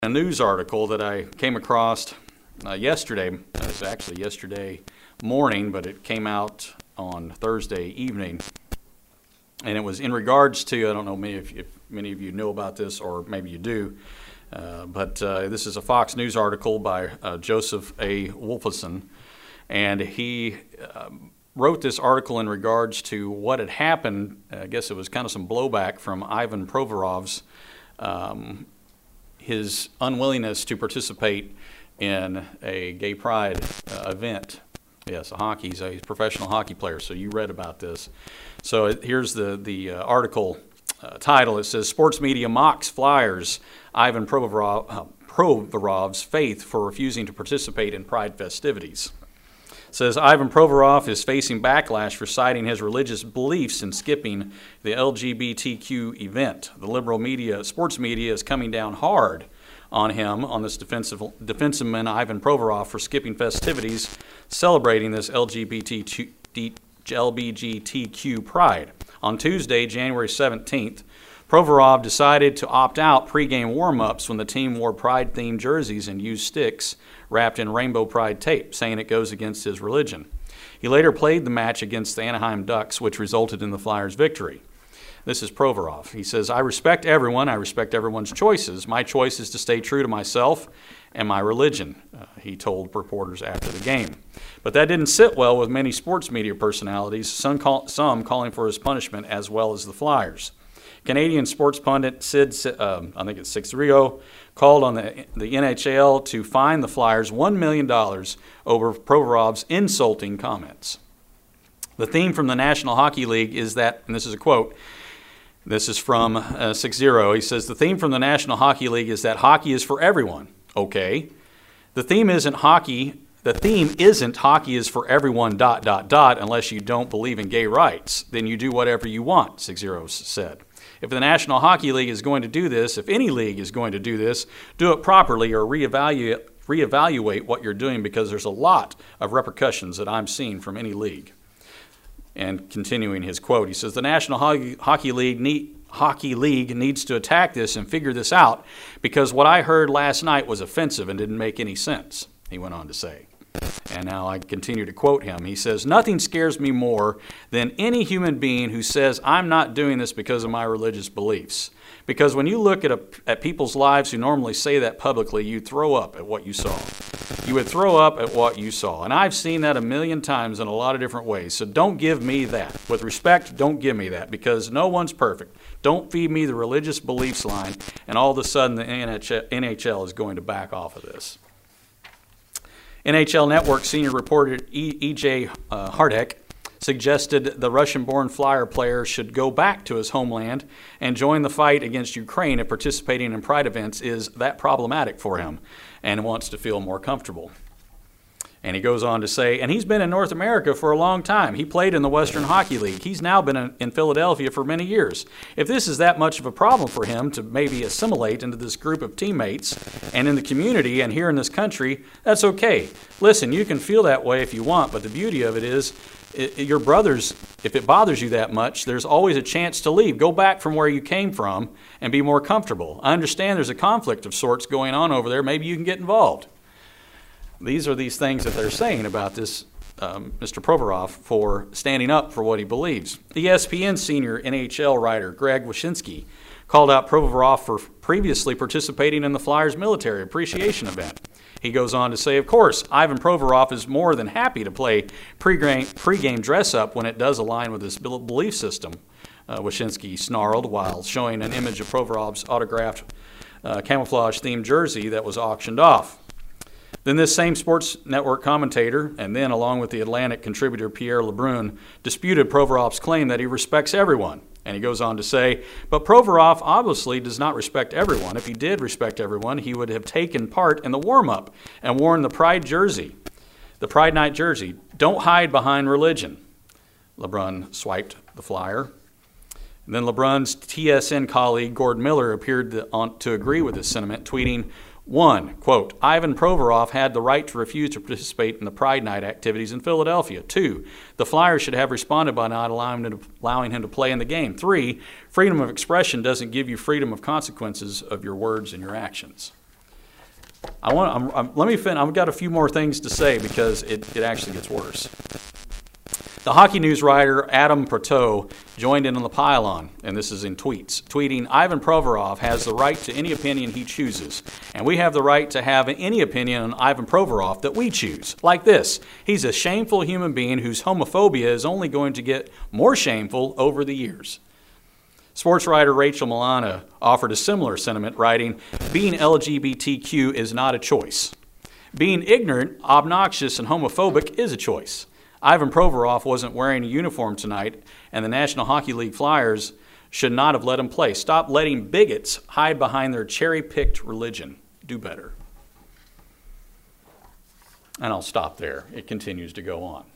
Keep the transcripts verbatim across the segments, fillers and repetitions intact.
A news article that I came across uh, yesterday. It was actually yesterday morning, but it came out on Thursday evening. And it was in regards to, I don't know if, if many of you know about this, or maybe you do, uh, but uh, this is a Fox News article by uh, Joseph A. Wolfson. And he um, wrote this article in regards to what had happened. I guess it was kind of some blowback from Ivan Provorov's um, his unwillingness to participate in a gay pride uh, event. Yes, a hockey, he's a professional hockey player, so you read about this. So it, here's the, the uh, article uh, title. It says, Sports Media Mocks Flyers Ivan Provorov, uh, Provorov's faith for refusing to participate in pride festivities. It says, Ivan Provorov is facing backlash for citing his religious beliefs and skipping the L G B T Q event. The liberal media, sports media, is coming down hard on him, on this defensive, defenseman Ivan Provorov, for skipping festivities celebrating this L G B T Q pride. On Tuesday, January seventeenth, Provorov decided to opt out pregame warm-ups when the team wore pride-themed jerseys and used sticks wrapped in rainbow pride tape, saying it goes against his religion. He later played the match against the Anaheim Ducks, which resulted in the Flyers' victory. This is Provorov. He says, I respect everyone. I respect everyone's choices. My choice is to stay true to myself and my religion, uh, he told reporters after the game. But that didn't sit well with many sports media personalities, some, call, some calling for his punishment as well as the Flyers. Canadian sports pundit Sid, um, I think it's Sixrio, called on the, the N H L to fine the Flyers one million dollars over Provorov's insulting comments. The theme from the National Hockey League is that, and this is a quote, this is from uh, Sixiro. He says, the theme from the National Hockey League is that hockey is for everyone. Okay. The theme isn't hockey. The theme isn't hockey is for everyone, dot, dot, dot, unless you don't believe in gay rights. Then you do whatever you want, Sixiro said. If the National Hockey League is going to do this, if any league is going to do this, do it properly or reevaluate, reevaluate what you're doing, because there's a lot of repercussions that I'm seeing from any league. And continuing his quote, he says, the National Hockey, Hockey League need, Hockey League needs to attack this and figure this out, because what I heard last night was offensive and didn't make any sense, he went on to say. And now I continue to quote him. He says, nothing scares me more than any human being who says, I'm not doing this because of my religious beliefs. Because when you look at, a, at people's lives who normally say that publicly, you throw up at what you saw. You would throw up at what you saw. And I've seen that a million times in a lot of different ways. So don't give me that. With respect, don't give me that, because no one's perfect. Don't feed me the religious beliefs line, and all of a sudden the N H L is going to back off of this. N H L Network senior reporter E J Uh, Hardek suggested the Russian-born Flyer player should go back to his homeland and join the fight against Ukraine if participating in pride events is that problematic for him and wants to feel more comfortable. And he goes on to say, and he's been in North America for a long time. He played in the Western Hockey League. He's now been in Philadelphia for many years. If this is that much of a problem for him to maybe assimilate into this group of teammates and in the community and here in this country, that's okay. Listen, you can feel that way if you want, but the beauty of it is, it, your brothers, if it bothers you that much, there's always a chance to leave. Go back from where you came from and be more comfortable. I understand there's a conflict of sorts going on over there. Maybe you can get involved. These are these things that they're saying about this um, Mister Provorov for standing up for what he believes. E S P N senior N H L writer Greg Wyshynski called out Provorov for previously participating in the Flyers military appreciation event. He goes on to say, of course, Ivan Provorov is more than happy to play pre-game, pre-game dress-up when it does align with his belief system, uh, Wyshynski snarled while showing an image of Provorov's autographed uh, camouflage-themed jersey that was auctioned off. Then this same Sports Network commentator, and then along with the Atlantic contributor Pierre LeBrun, disputed Provorov's claim that he respects everyone. And he goes on to say, but Provorov obviously does not respect everyone. If he did respect everyone, he would have taken part in the warm-up and worn the Pride jersey, the Pride Night jersey. Don't hide behind religion. LeBrun swiped the flyer. And then LeBrun's T S N colleague Gordon Miller appeared to, on, to agree with this sentiment, tweeting, One, quote, Ivan Provorov had the right to refuse to participate in the Pride Night activities in Philadelphia. Two, the Flyers should have responded by not allowing him, to, allowing him to play in the game. Three, freedom of expression doesn't give you freedom of consequences of your words and your actions. I want. I'm, I'm, let me fin. I've got a few more things to say because it, it actually gets worse. The Hockey News writer Adam Proteau joined in on the pile-on, and this is in tweets, tweeting, Ivan Provorov has the right to any opinion he chooses, and we have the right to have any opinion on Ivan Provorov that we choose. Like this, he's a shameful human being whose homophobia is only going to get more shameful over the years. Sports writer Rachel Milana offered a similar sentiment, writing, being L G B T Q is not a choice. Being ignorant, obnoxious, and homophobic is a choice. Ivan Provorov wasn't wearing a uniform tonight, and the National Hockey League Flyers should not have let him play. Stop letting bigots hide behind their cherry-picked religion. Do better. And I'll stop there. It continues to go on.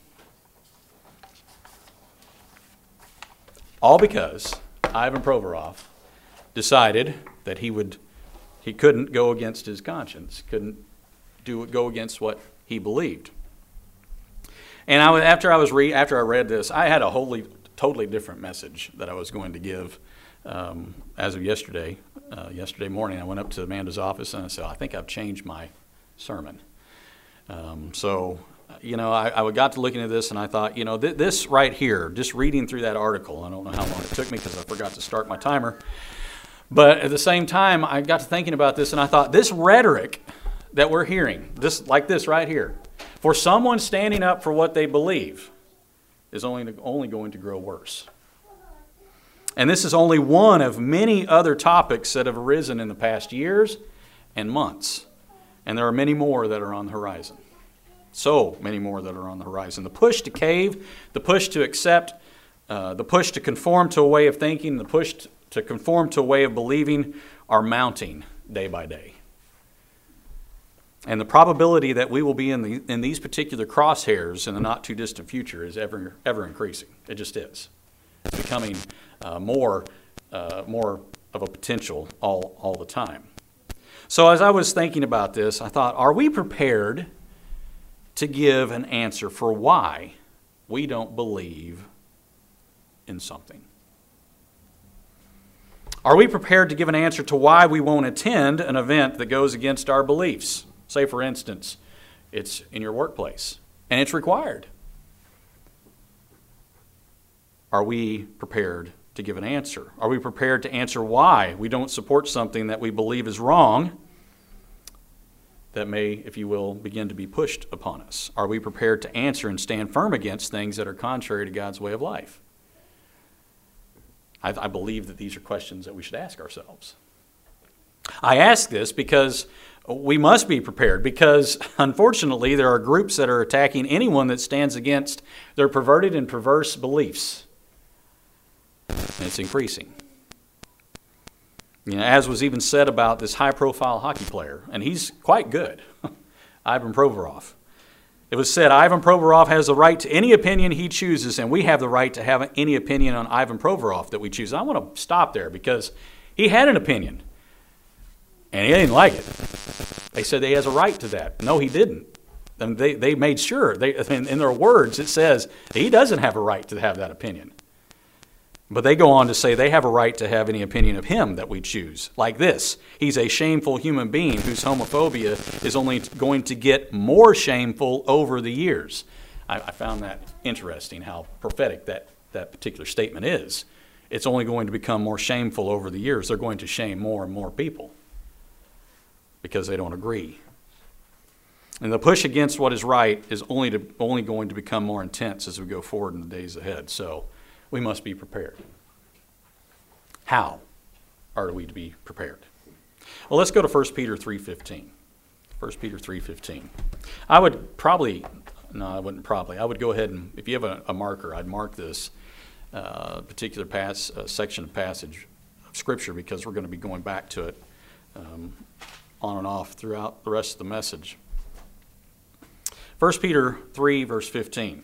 All because Ivan Provorov decided that he would, he couldn't go against his conscience, couldn't do go against what he believed. And I, after I was re, after I read this, I had a wholly, totally different message that I was going to give. Um, as of yesterday, uh, yesterday morning, I went up to Amanda's office and I said, I think I've changed my sermon. Um, so, you know, I, I got to looking at this and I thought, you know, th- this right here, just reading through that article, I don't know how long it took me because I forgot to start my timer. But at the same time, I got to thinking about this and I thought, this rhetoric that we're hearing, this like this right here, for someone standing up for what they believe is only, only going to grow worse. And this is only one of many other topics that have arisen in the past years and months. And there are many more that are on the horizon. So many more that are on the horizon. The push to cave, the push to accept, uh, the push to conform to a way of thinking, the push to conform to a way of believing are mounting day by day. And the probability that we will be in the in these particular crosshairs in the not too distant future is ever ever increasing. It just is. It's becoming uh, more uh, more of a potential all all the time. So as I was thinking about this, I thought, are we prepared to give an answer for why we don't believe in something? Are we prepared to give an answer to why we won't attend an event that goes against our beliefs? Say, for instance, it's in your workplace, and it's required. Are we prepared to give an answer? Are we prepared to answer why we don't support something that we believe is wrong that may, if you will, begin to be pushed upon us? Are we prepared to answer and stand firm against things that are contrary to God's way of life? I, I believe that these are questions that we should ask ourselves. I ask this because we must be prepared, because unfortunately there are groups that are attacking anyone that stands against their perverted and perverse beliefs. And it's increasing. You know, as was even said about this high-profile hockey player, and he's quite good, Ivan Provorov. It was said, Ivan Provorov has the right to any opinion he chooses, and we have the right to have any opinion on Ivan Provorov that we choose. And I want to stop there because he had an opinion. And he didn't like it. They said he has a right to that. No, he didn't. And they, they made sure. They, in, in their words, it says he doesn't have a right to have that opinion. But they go on to say they have a right to have any opinion of him that we choose. Like this, he's a shameful human being whose homophobia is only going to get more shameful over the years. I, I found that interesting, how prophetic that, that particular statement is. It's only going to become more shameful over the years. They're going to shame more and more people because they don't agree. And the push against what is right is only to, only going to become more intense as we go forward in the days ahead. So we must be prepared. How are we to be prepared? Well, let's go to First Peter three fifteen. First Peter three fifteen. I would probably, no, I wouldn't probably. I would go ahead and, if you have a, a marker, I'd mark this uh, particular pass, uh, section of passage of Scripture, because we're going to be going back to it um, on and off throughout the rest of the message. First Peter three, verse fifteen.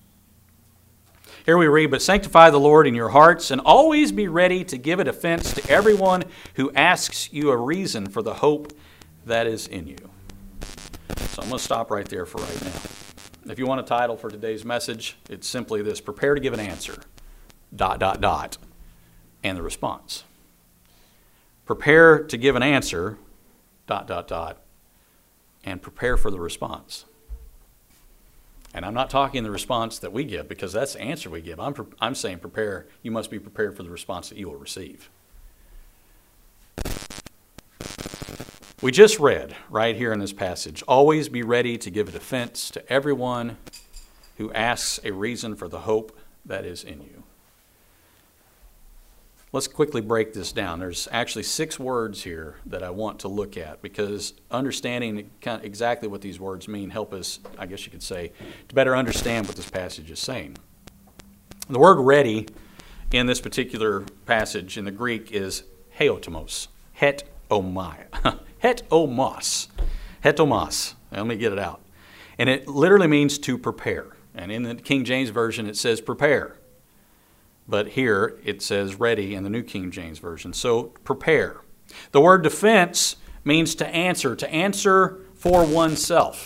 Here we read, but sanctify the Lord in your hearts, and always be ready to give a defense to everyone who asks you a reason for the hope that is in you. So I'm going to stop right there for right now. If you want a title for today's message, it's simply this: prepare to give an answer, dot, dot, dot, and the response. Prepare to give an answer, dot, dot, dot, and prepare for the response. And I'm not talking the response that we give, because that's the answer we give. I'm, I'm saying prepare. You must be prepared for the response that you will receive. We just read right here in this passage, always be ready to give a defense to everyone who asks a reason for the hope that is in you. Let's quickly break this down. There's actually six words here that I want to look at, because understanding kind of exactly what these words mean help us, I guess you could say, to better understand what this passage is saying. The word ready in this particular passage in the Greek is heotomos, het-omai, het-omos, het-omos. Let me get it out. And it literally means to prepare. And in the King James Version it says prepare. But here it says ready in the New King James Version. So prepare. The word defense means to answer, to answer for oneself.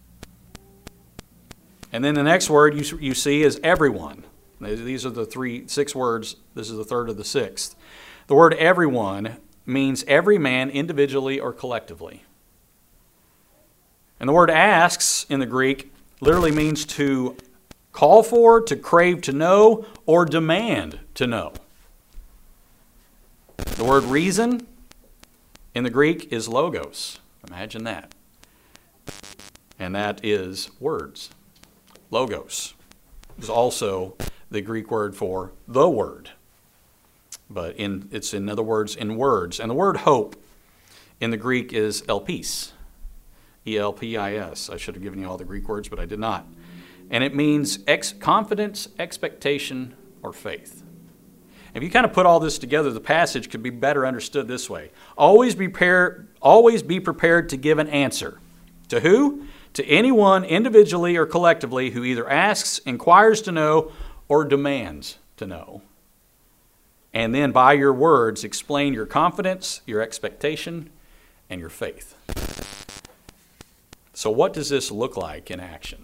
And then the next word you, you see is everyone. These are the three, six words. This is the third of the sixth. The word everyone means every man individually or collectively. And the word asks in the Greek literally means to call for, to crave to know, or demand to know. The word reason in the Greek is logos. Imagine that. And that is words. Logos is also the Greek word for the word. But in, it's in other words in words. And the word hope in the Greek is elpis. E L P I S. I should have given you all the Greek words, but I did not. And it means ex- confidence, expectation, or faith. If you kind of put all this together, the passage could be better understood this way. Always be, prepared, always be prepared to give an answer. To who? To anyone individually or collectively who either asks, inquires to know, or demands to know. And then by your words, explain your confidence, your expectation, and your faith. So what does this look like in action?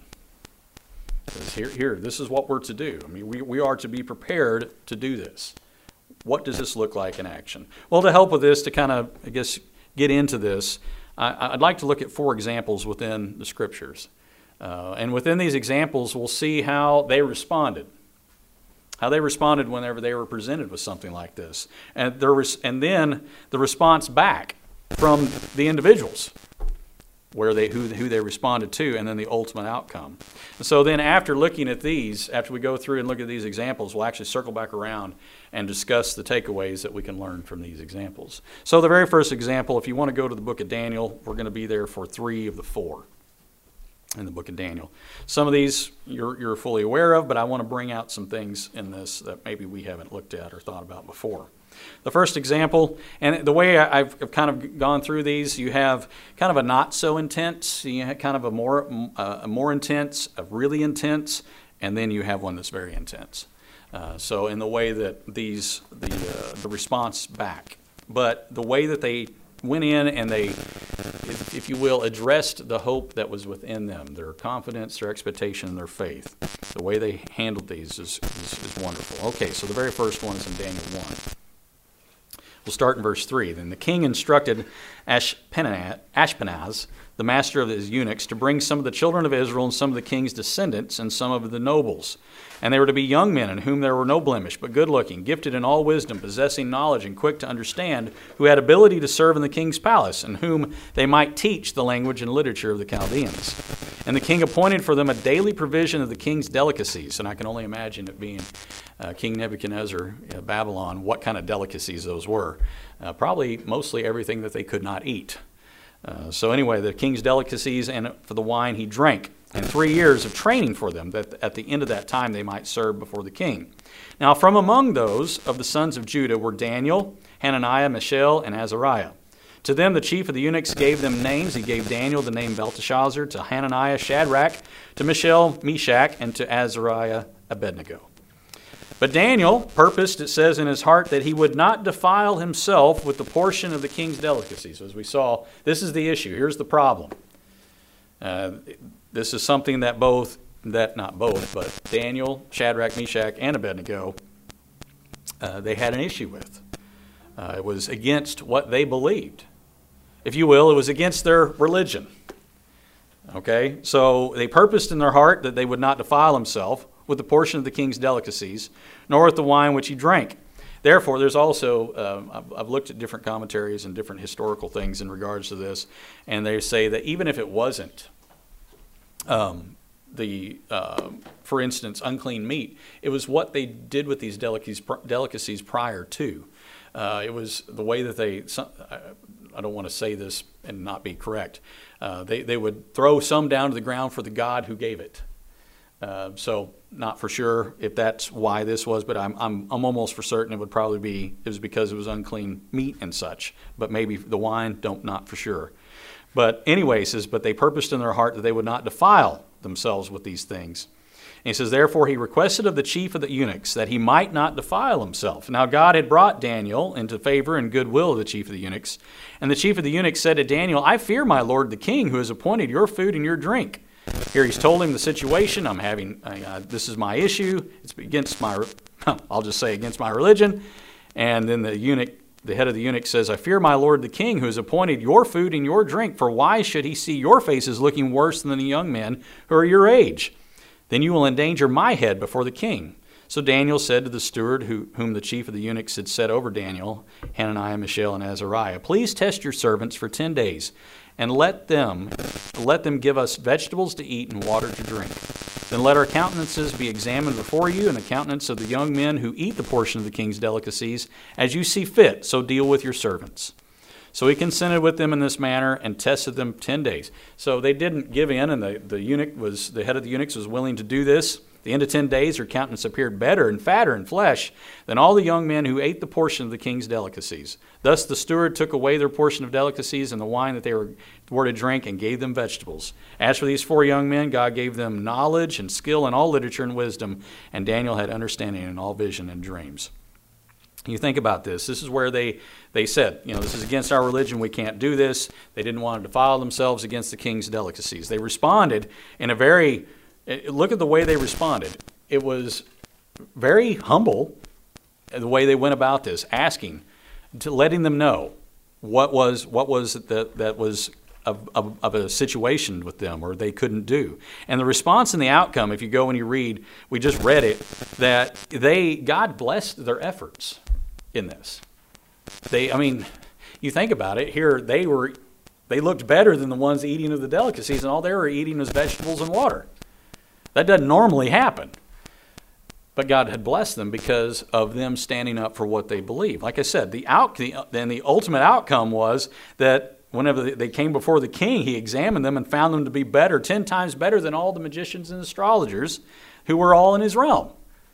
Here, here, this is what we're to do. I mean, we, we are to be prepared to do this. What does this look like in action? Well, to help with this, to kind of, I guess, get into this, I, I'd like to look at four examples within the Scriptures. Uh, and within these examples, we'll see how they responded. How they responded whenever they were presented with something like this. And, there was, and then the response back from the individuals. Where they who, who they responded to, and then the ultimate outcome. And so then after looking at these, after we go through and look at these examples, we'll actually circle back around and discuss the takeaways that we can learn from these examples. So the very first example, if you want to go to the book of Daniel, we're going to be there for three of the four in the book of Daniel. Some of these you're, you're fully aware of, but I want to bring out some things in this that maybe we haven't looked at or thought about before. The first example, and the way I've kind of gone through these, you have kind of a not so intense, you have kind of a more uh, a more intense, a really intense, and then you have one that's very intense. Uh, so in the way that these the uh, the response back, but the way that they went in and they, if, if you will, addressed the hope that was within them, their confidence, their expectation, and their faith. The way they handled these is, is, is wonderful. Okay, so the very first one is in Daniel one. We'll start in verse three. Then the king instructed Ashpenaz, the master of his eunuchs, to bring some of the children of Israel and some of the king's descendants and some of the nobles. And they were to be young men in whom there were no blemish, but good-looking, gifted in all wisdom, possessing knowledge and quick to understand, who had ability to serve in the king's palace, and whom they might teach the language and literature of the Chaldeans. And the king appointed for them a daily provision of the king's delicacies. And I can only imagine it being uh, King Nebuchadnezzar, uh, Babylon, what kind of delicacies those were. Uh, probably mostly everything that they could not eat. Uh, so anyway, the king's delicacies, and for the wine he drank, and three years of training for them, that at the end of that time they might serve before the king. Now from among those of the sons of Judah were Daniel, Hananiah, Mishael, and Azariah. To them the chief of the eunuchs gave them names. He gave Daniel the name Belteshazzar, to Hananiah Shadrach, to Mishael Meshach, and to Azariah Abednego. But Daniel purposed, it says in his heart, that he would not defile himself with the portion of the king's delicacies. As we saw, this is the issue. Here's the problem. Uh, this is something that both, that not both, but Daniel, Shadrach, Meshach, and Abednego, uh, they had an issue with. Uh, it was against what they believed. If you will, it was against their religion. Okay, so they purposed in their heart that they would not defile himself with the portion of the king's delicacies, nor with the wine which he drank. Therefore, there's also, uh, I've, I've looked at different commentaries and different historical things in regards to this, and they say that even if it wasn't um, the, uh, for instance, unclean meat, it was what they did with these delicacies, delicacies prior to. Uh, it was the way that they, I don't want to say this and not be correct, uh, they, they would throw some down to the ground for the God who gave it. Uh, so not for sure if that's why this was, but I'm, I'm I'm almost for certain it would probably be it was because it was unclean meat and such. But maybe the wine, don't not for sure. But anyway, he says, but they purposed in their heart that they would not defile themselves with these things. And he says, therefore he requested of the chief of the eunuchs that he might not defile himself. Now God had brought Daniel into favor and goodwill of the chief of the eunuchs. And the chief of the eunuchs said to Daniel, I fear my lord the king, who has appointed your food and your drink. Here he's told him the situation. I'm having, uh, this is my issue. It's against my, I'll just say against my religion. And then the eunuch, the head of the eunuch says, I fear my lord the king, who has appointed your food and your drink. For why should he see your faces looking worse than the young men who are your age? Then you will endanger my head before the king. So Daniel said to the steward, who, whom the chief of the eunuchs had set over Daniel, Hananiah, Mishael, and Azariah, please test your servants for ten days. And let them let them give us vegetables to eat and water to drink. Then let our countenances be examined before you, and the countenance of the young men who eat the portion of the king's delicacies, as you see fit, so deal with your servants. So he consented with them in this manner and tested them ten days. So they didn't give in, and the, the eunuch was the head of the eunuchs was willing to do this. At the end of ten days, their countenance appeared better and fatter in flesh than all the young men who ate the portion of the king's delicacies. Thus the steward took away their portion of delicacies and the wine that they were, were to drink, and gave them vegetables. As for these four young men, God gave them knowledge and skill in all literature and wisdom, and Daniel had understanding in all vision and dreams. You think about this. This is where they, they said, you know, this is against our religion. We can't do this. They didn't want to defile themselves against the king's delicacies. They responded in a very, look at the way they responded. It was very humble, the way they went about this, asking, to letting them know what was what was that that was of, of, of a situation with them, or they couldn't do. And the response and the outcome, if you go and you read, we just read it, that they God blessed their efforts in this. They, I mean, you think about it. Here they were, they looked better than the ones eating of the delicacies, and all they were eating was vegetables and water. That doesn't normally happen. But God had blessed them because of them standing up for what they believe. Like I said, the out, the, then the ultimate outcome was that whenever they came before the king, he examined them and found them to be better, ten times better than all the magicians and astrologers who were all in his realm.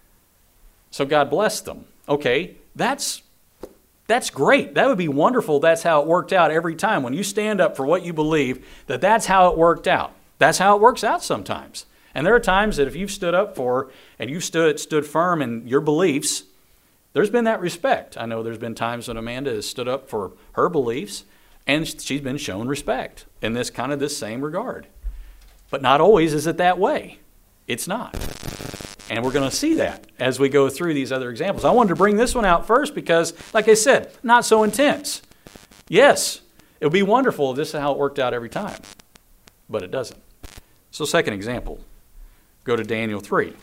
So God blessed them. Okay, that's that's great. That would be wonderful. That's how it worked out every time. When you stand up for what you believe, that that's how it worked out. That's how it works out sometimes. And there are times that if you've stood up for and you've stood stood firm in your beliefs, there's been that respect. I know there's been times when Amanda has stood up for her beliefs, and she's been shown respect in this kind of this same regard. But not always is it that way. It's not. And we're going to see that as we go through these other examples. I wanted to bring this one out first because, like I said, not so intense. Yes, it would be wonderful if this is how it worked out every time, but it doesn't. So second example. Go to Daniel three.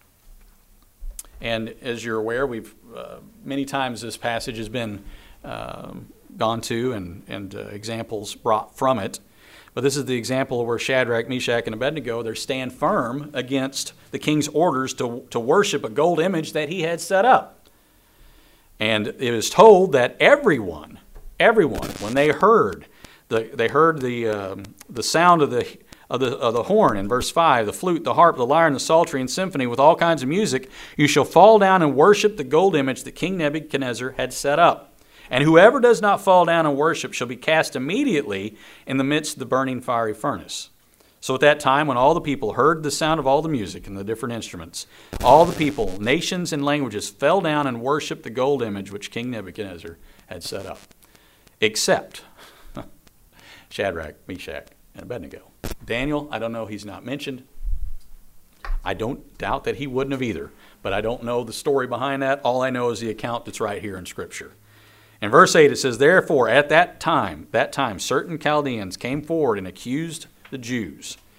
And as you're aware, we've uh, many times this passage has been um, gone to and, and uh, examples brought from it. But this is the example where Shadrach, Meshach, and Abednego, they stand firm against the king's orders to, to worship a gold image that he had set up. And it is told that everyone, everyone, when they heard the, they heard the, um, the sound of the Of the, of the horn in verse five, the flute, the harp, the lyre, and the psaltery and symphony with all kinds of music, you shall fall down and worship the gold image that King Nebuchadnezzar had set up. And whoever does not fall down and worship shall be cast immediately in the midst of the burning fiery furnace. So at that time, when all the people heard the sound of all the music and the different instruments, all the people, nations and languages, fell down and worshiped the gold image which King Nebuchadnezzar had set up. Except Shadrach, Meshach, and Abednego. Daniel, I don't know, he's not mentioned. I don't doubt that he wouldn't have either, but I don't know the story behind that. All I know is the account that's right here in Scripture. In verse eight it says, therefore at that time, that time, certain Chaldeans came forward and accused the Jews.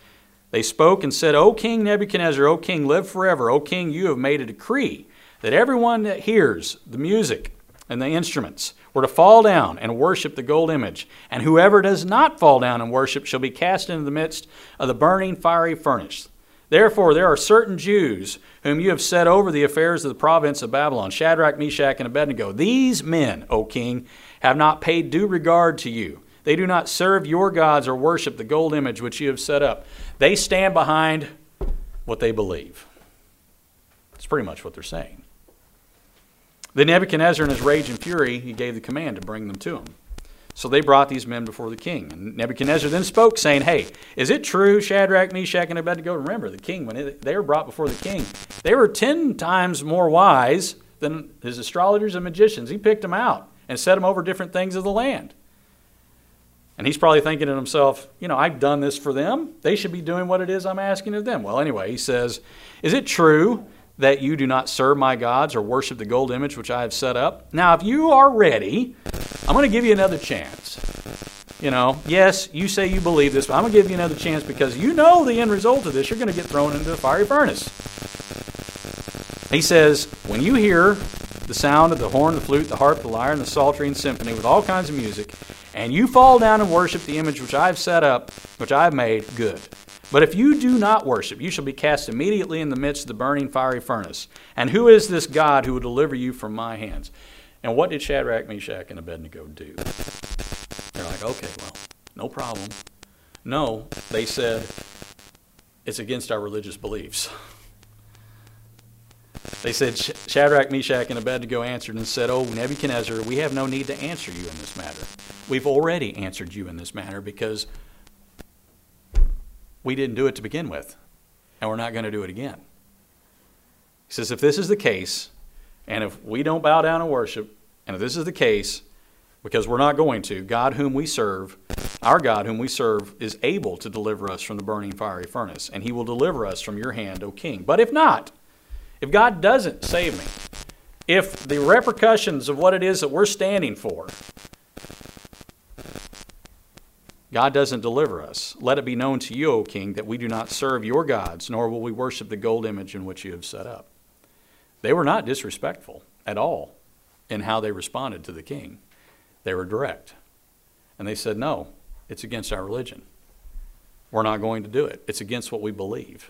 They spoke and said, O King Nebuchadnezzar, O King, live forever. O King, you have made a decree that everyone that hears the music and the instruments were to fall down and worship the gold image. And whoever does not fall down and worship shall be cast into the midst of the burning fiery furnace. Therefore, there are certain Jews whom you have set over the affairs of the province of Babylon, Shadrach, Meshach, and Abednego. These men, O king, have not paid due regard to you. They do not serve your gods or worship the gold image which you have set up. They stand behind what they believe. That's pretty much what they're saying. Then Nebuchadnezzar, in his rage and fury, he gave the command to bring them to him. So they brought these men before the king. And Nebuchadnezzar then spoke, saying, Hey, is it true, Shadrach, Meshach, and Abednego? Remember, the king, when it, they were brought before the king, they were ten times more wise than his astrologers and magicians. He picked them out and set them over different things of the land. And he's probably thinking to himself, you know, I've done this for them. They should be doing what it is I'm asking of them. Well, anyway, he says, is it true that you do not serve my gods or worship the gold image which I have set up? Now, if you are ready, I'm going to give you another chance. You know, yes, you say you believe this, but I'm going to give you another chance because you know the end result of this. You're going to get thrown into the fiery furnace. He says, when you hear the sound of the horn, the flute, the harp, the lyre, and the psaltery and symphony with all kinds of music, and you fall down and worship the image which I have set up, which I have made, good. But if you do not worship, you shall be cast immediately in the midst of the burning fiery furnace. And who is this God who will deliver you from my hands? And what did Shadrach, Meshach, and Abednego do? They're like, okay, well, no problem. No, they said, it's against our religious beliefs. They said, Shadrach, Meshach, and Abednego answered and said, Oh, Nebuchadnezzar, we have no need to answer you in this matter. We've already answered you in this matter because we didn't do it to begin with, and we're not going to do it again. He says, if this is the case, and if we don't bow down and worship, and if this is the case, because we're not going to, God whom we serve, our God whom we serve, is able to deliver us from the burning fiery furnace, and he will deliver us from your hand, O king. But if not, if God doesn't save me, if the repercussions of what it is that we're standing for, God doesn't deliver us, let it be known to you, O king, that we do not serve your gods, nor will we worship the gold image in which you have set up. They were not disrespectful at all in how they responded to the king. They were direct. And they said, no, it's against our religion. We're not going to do it. It's against what we believe.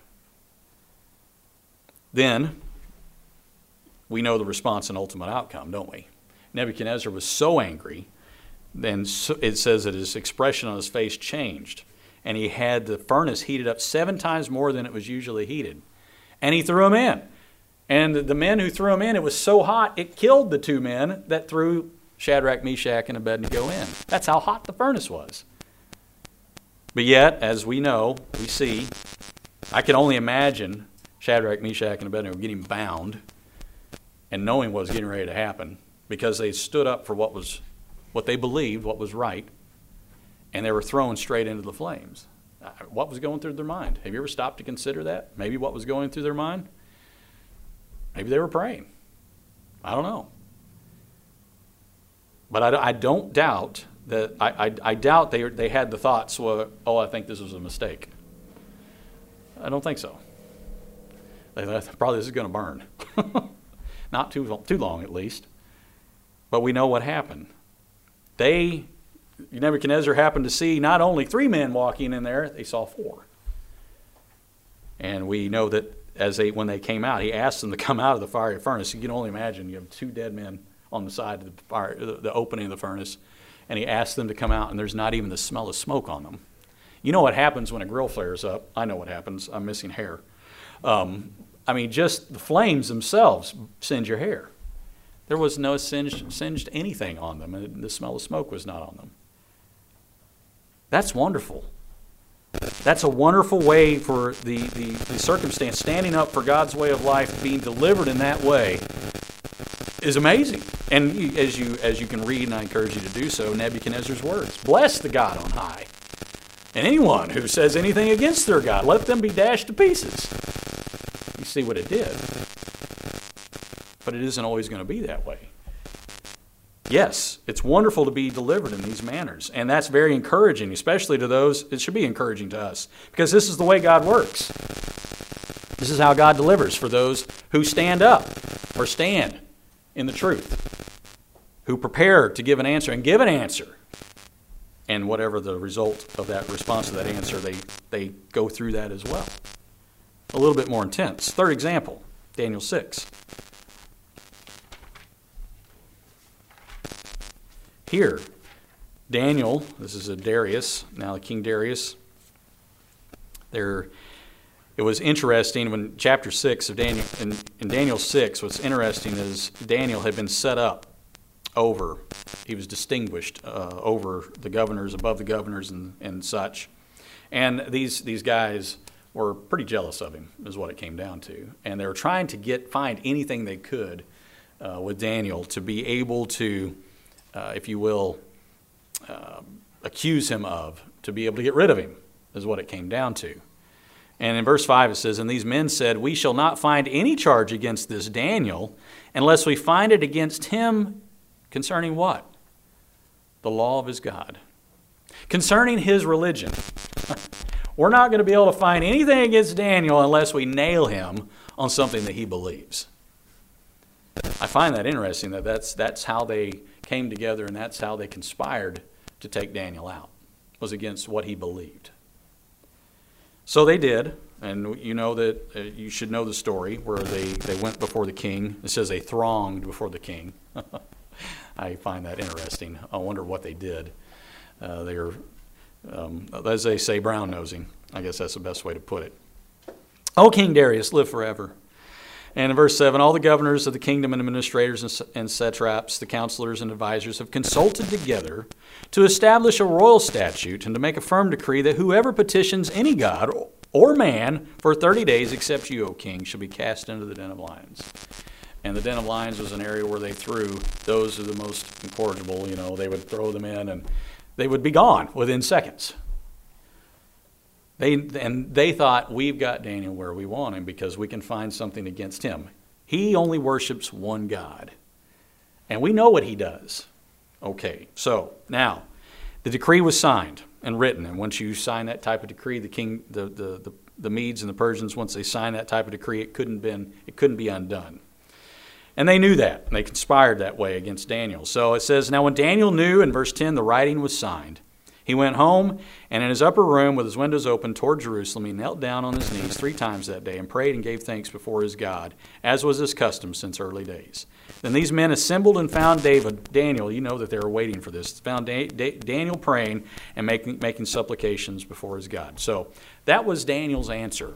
Then, we know the response and ultimate outcome, don't we? Nebuchadnezzar was so angry, then it says that his expression on his face changed. And he had the furnace heated up seven times more than it was usually heated. And he threw him in. And the men who threw him in, it was so hot, it killed the two men that threw Shadrach, Meshach, and Abednego in. That's how hot the furnace was. But yet, as we know, we see, I can only imagine Shadrach, Meshach, and Abednego getting bound and knowing what was getting ready to happen because they stood up for what was what they believed, what was right, and they were thrown straight into the flames. What was going through their mind? Have you ever stopped to consider that? Maybe what was going through their mind? Maybe they were praying. I don't know. But I, I don't doubt that, I, I, I doubt they, they had the thoughts, well, oh, I think this was a mistake. I don't think so. They thought, probably this is going to burn. Not too, too long, at least. But we know what happened. They, Nebuchadnezzar happened to see not only three men walking in there, they saw four. And we know that as they, when they came out, he asked them to come out of the fiery furnace. You can only imagine, you have two dead men on the side of the fire, the, the opening of the furnace, and he asked them to come out, and there's not even the smell of smoke on them. You know what happens when a grill flares up? I know what happens. I'm missing hair. Um, I mean, just the flames themselves singe your hair. There was no singed, singed anything on them, and the smell of smoke was not on them. That's wonderful. That's a wonderful way for the, the, the circumstance, standing up for God's way of life, being delivered in that way, is amazing. And you, as you as you can read, and I encourage you to do so, Nebuchadnezzar's words, bless the God on high. And anyone who says anything against their God, let them be dashed to pieces. You see what it did. But it isn't always going to be that way. Yes, it's wonderful to be delivered in these manners. And that's very encouraging, especially to those. It should be encouraging to us, because this is the way God works. This is how God delivers for those who stand up or stand in the truth, who prepare to give an answer and give an answer. And whatever the result of that response to that answer, they, they go through that as well. A little bit more intense. Third example, Daniel six. Here, Daniel, this is a Darius, now King Darius. There, it was interesting when chapter six of Daniel, in, in Daniel six, what's interesting is Daniel had been set up over, he was distinguished uh, over the governors, above the governors and, and such. And these these guys were pretty jealous of him, is what it came down to. And they were trying to get find anything they could uh, with Daniel to be able to, uh, if you will, uh, accuse him of, to be able to get rid of him, is what it came down to. And in verse five it says, "And these men said, we shall not find any charge against this Daniel unless we find it against him concerning what? The law of his God. Concerning his religion." We're not going to be able to find anything against Daniel unless we nail him on something that he believes. I find that interesting, that that's, that's how they came together and that's how they conspired to take Daniel out, was against what he believed. So they did, and you know that uh, you should know the story where they, they went before the king. It says they thronged before the king. I find that interesting. I wonder what they did. Uh, they were, um, as they say, brown-nosing. I guess that's the best way to put it. "O King Darius, live forever." And in verse seven, "All the governors of the kingdom and administrators and, and satraps, the counselors and advisors have consulted together to establish a royal statute and to make a firm decree that whoever petitions any god or man for thirty days except you, O king, shall be cast into the den of lions." And the den of lions was an area where they threw those who were the most incorrigible. You know, they would throw them in and they would be gone within seconds. They and they thought, we've got Daniel where we want him because we can find something against him. He only worships one God. And we know what he does. Okay, so now the decree was signed and written. And once you sign that type of decree, the king, the the, the, the Medes and the Persians, once they signed that type of decree, it couldn't been it couldn't be undone. And they knew that, and they conspired that way against Daniel. So it says, "Now when Daniel knew," in verse ten, "the writing was signed, he went home, and in his upper room with his windows open toward Jerusalem, he knelt down on his knees three times that day and prayed and gave thanks before his God, as was his custom since early days. Then these men assembled and found David," Daniel, you know that they were waiting for this, found da- da- Daniel praying and making, making supplications before his God. So that was Daniel's answer.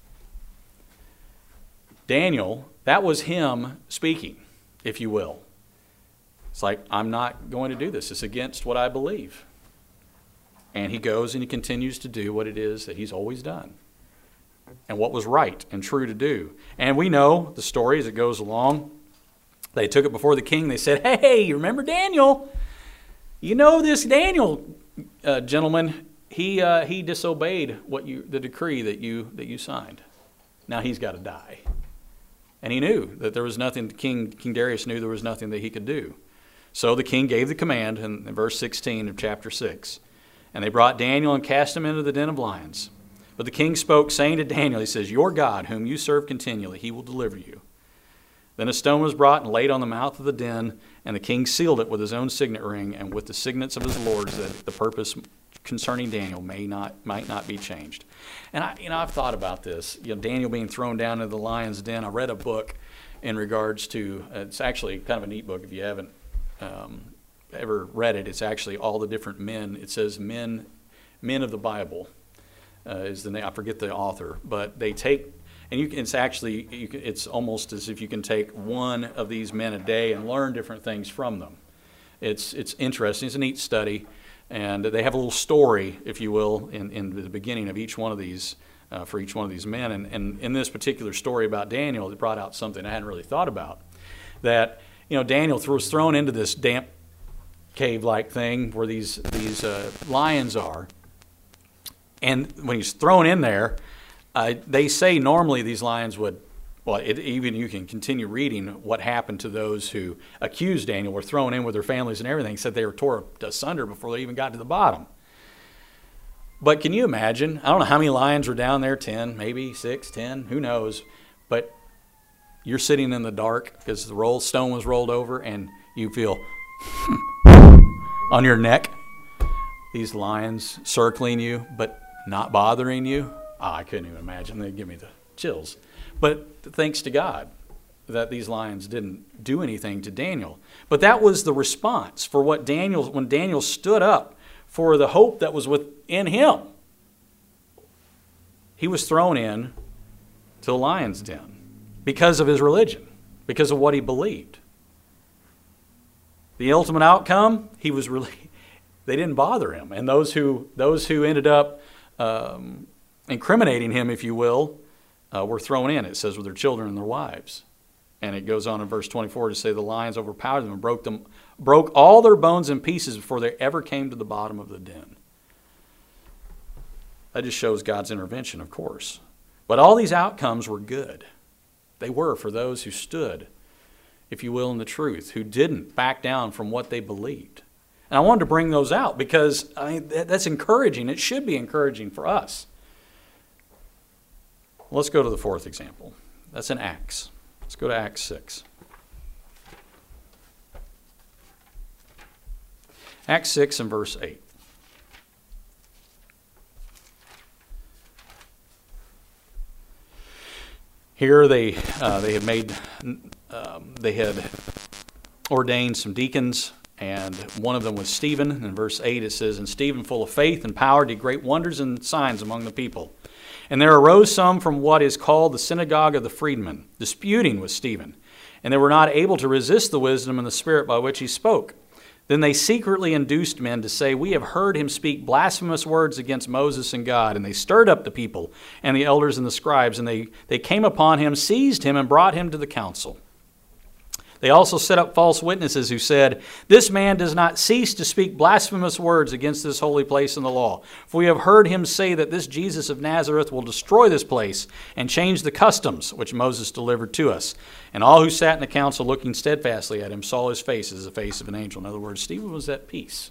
Daniel, that was him speaking, if you will. It's like, I'm not going to do this. It's against what I believe. And he goes and he continues to do what it is that he's always done and what was right and true to do. And we know the story as it goes along. They took it before the king. They said, "Hey, you remember Daniel? You know this Daniel, uh, gentleman, he uh, he disobeyed what you the decree that you that you signed. Now he's got to die." And he knew that there was nothing, King, King Darius knew there was nothing that he could do. So the king gave the command in, in verse sixteen of chapter six. "And they brought Daniel and cast him into the den of lions. But the king spoke, saying to Daniel," he says, "Your God, whom you serve continually, he will deliver you." Then a stone was brought and laid on the mouth of the den, and the king sealed it with his own signet ring and with the signets of his lords, that the purpose concerning Daniel may not might not be changed. And I, you know, I've thought about this. You know, Daniel being thrown down into the lion's den. I read a book in regards to. Uh, it's actually kind of a neat book if you haven't um, ever read it. It's actually all the different men. It says men, men of the Bible, uh, is the name. I forget the author, but they take. And you can, it's actually, you can, it's almost as if you can take one of these men a day and learn different things from them. It's it's interesting. It's a neat study. And they have a little story, if you will, in, in the beginning of each one of these, uh, for each one of these men. And, and in this particular story about Daniel, it brought out something I hadn't really thought about. That, you know, Daniel was thrown into this damp cave-like thing where these, these uh, lions are. And when he's thrown in there, Uh, they say normally these lions would Well, it, even you can continue reading what happened to those who accused Daniel, were thrown in with their families and everything, said they were tore asunder before they even got to the bottom. But can you imagine? I don't know how many lions were down there, ten, maybe six, ten, who knows. But you're sitting in the dark because the roll stone was rolled over and you feel on your neck these lions circling you but not bothering you. Oh, I couldn't even imagine. They'd give me the chills. But thanks to God that these lions didn't do anything to Daniel. But that was the response for what Daniel, when Daniel stood up for the hope that was within him. He was thrown in to the lion's den because of his religion, because of what he believed. The ultimate outcome, he was really, they didn't bother him. And those who those who ended up um, incriminating him, if you will, uh, were thrown in, it says, with their children and their wives. And it goes on in verse twenty-four to say the lions overpowered them and broke them, broke all their bones in pieces before they ever came to the bottom of the den. That just shows God's intervention, of course. But all these outcomes were good. They were for those who stood, if you will, in the truth, who didn't back down from what they believed. And I wanted to bring those out because I mean, that's encouraging. It should be encouraging for us. Let's go to the fourth example. That's in Acts. Let's go to Acts six. Acts six and verse eight. Here they uh, they had made um, they had ordained some deacons, and one of them was Stephen. In verse eight it says, "And Stephen, full of faith and power, did great wonders and signs among the people. And there arose some from what is called the synagogue of the freedmen, disputing with Stephen. And they were not able to resist the wisdom and the spirit by which he spoke. Then they secretly induced men to say, 'We have heard him speak blasphemous words against Moses and God.' And they stirred up the people and the elders and the scribes, and they, they came upon him, seized him, and brought him to the council. They also set up false witnesses who said, 'This man does not cease to speak blasphemous words against this holy place and the law. For we have heard him say that this Jesus of Nazareth will destroy this place and change the customs which Moses delivered to us.' And all who sat in the council, looking steadfastly at him, saw his face as the face of an angel." In other words, Stephen was at peace.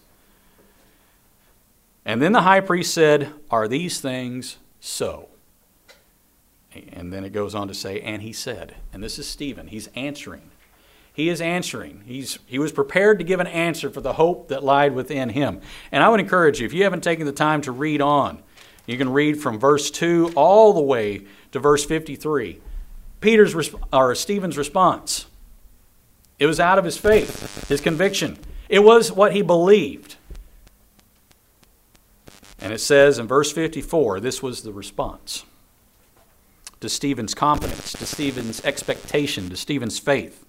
"And then the high priest said, 'Are these things so?' And then it goes on to say, 'And he said,'" and this is Stephen, he's answering. He is answering. He's, he was prepared to give an answer for the hope that lied within him. And I would encourage you, if you haven't taken the time to read on, you can read from verse two all the way to verse fifty-three. Peter's or Stephen's response. It was out of his faith, his conviction. It was what he believed. And it says in verse fifty-four, this was the response to Stephen's confidence, to Stephen's expectation, to Stephen's faith.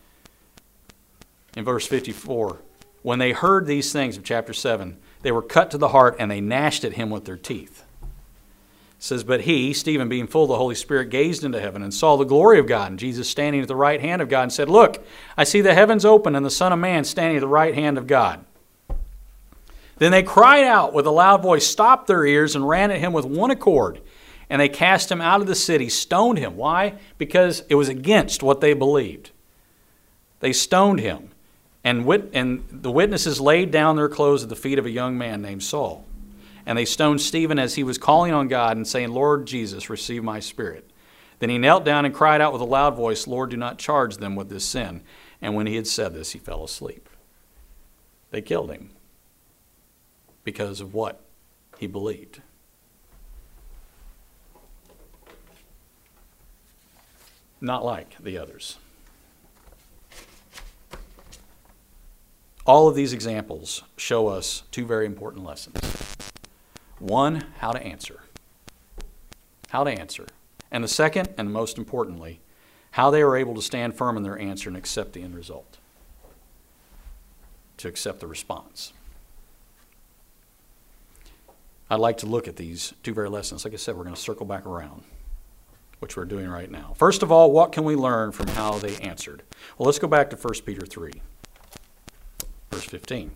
In verse fifty-four, when they heard these things of chapter seven, they were cut to the heart and they gnashed at him with their teeth. It says, "But he," Stephen, being full of the Holy Spirit, gazed into heaven and saw the glory of God and Jesus standing at the right hand of God, and said, 'Look, I see the heavens open and the Son of Man standing at the right hand of God.' Then they cried out with a loud voice, stopped their ears, and ran at him with one accord. And they cast him out of the city, stoned him." Why? Because it was against what they believed. They stoned him. And, wit- and the witnesses laid down their clothes at the feet of a young man named Saul. And they stoned Stephen as he was calling on God and saying, "Lord Jesus, receive my spirit." Then he knelt down and cried out with a loud voice, "Lord, do not charge them with this sin." And when he had said this, he fell asleep. They killed him because of what he believed. Not like the others. All of these examples show us two very important lessons. One, how to answer. How to answer. And the second, and most importantly, how they are able to stand firm in their answer and accept the end result. To accept the response. I'd like to look at these two very lessons. Like I said, we're going to circle back around, which we're doing right now. First of all, what can we learn from how they answered? Well, let's go back to First Peter three. Verse fifteen.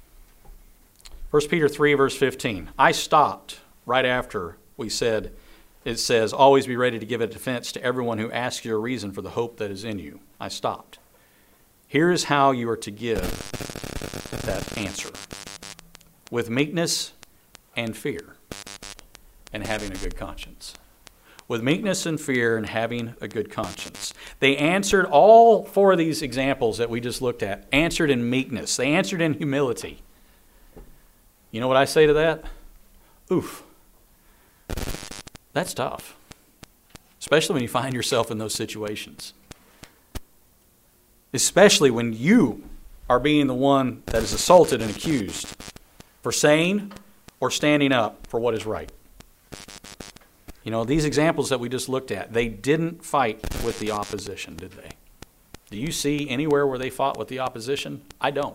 First Peter three, verse fifteen. I stopped right after we said it says, always be ready to give a defense to everyone who asks you a reason for the hope that is in you. I stopped. Here is how you are to give that answer. With meekness and fear, and having a good conscience. With meekness and fear and having a good conscience. They answered all four of these examples that we just looked at, answered in meekness. They answered in humility. You know what I say to that? Oof. That's tough. Especially when you find yourself in those situations. Especially when you are being the one that is assaulted and accused for saying or standing up for what is right. You know, these examples that we just looked at, they didn't fight with the opposition, did they? Do you see anywhere where they fought with the opposition? I don't.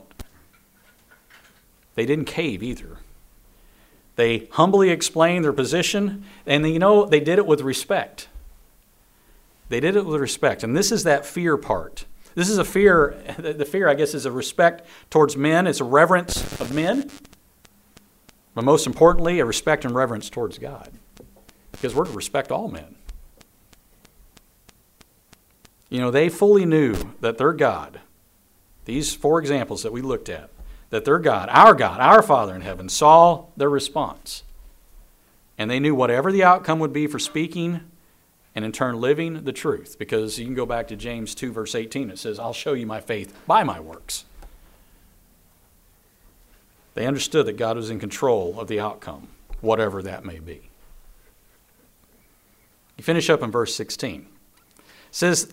They didn't cave either. They humbly explained their position, and you know, they did it with respect. They did it with respect, and this is that fear part. This is a fear, the fear, I guess, is a respect towards men. It's a reverence of men, but most importantly, a respect and reverence towards God. Because we're to respect all men. You know, they fully knew that their God, these four examples that we looked at, that their God, our God, our Father in heaven, saw their response. And they knew whatever the outcome would be for speaking and in turn living the truth. Because you can go back to James two, verse eighteen. It says, I'll show you my faith by my works. They understood that God was in control of the outcome, whatever that may be. You finish up in verse sixteen. It says,